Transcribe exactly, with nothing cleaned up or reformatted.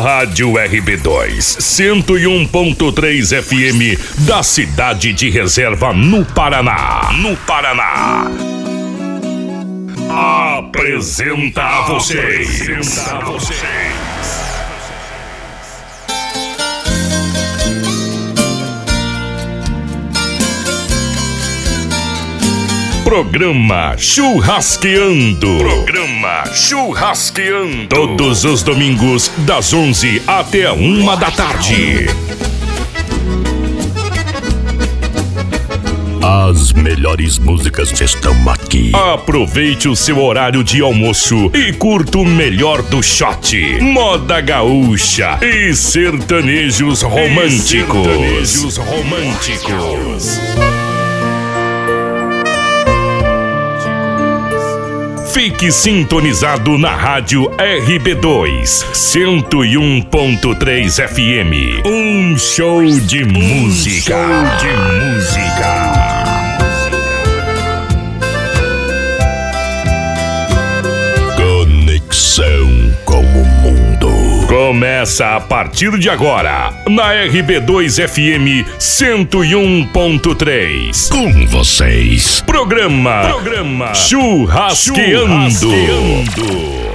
Rádio R B dois, cento e um ponto três F M da cidade de Reserva, no Paraná. No Paraná. Apresenta a vocês. Apresenta a vocês. Programa Churrasqueando. Programa Churrasqueando. Todos os domingos, das onze até a uma da tarde. As melhores músicas estão aqui. Aproveite o seu horário de almoço e curta o melhor do shot, moda gaúcha e sertanejos românticos. E sertanejos românticos. Fique sintonizado na Rádio R B dois, cento e um ponto três F M. Um show de música. Um show de música. Conexão com o mundo. Começa a partir de agora, na R B dois F M cento e um ponto três. Com vocês. Programa, Programa Churrasqueando. Churrasqueando.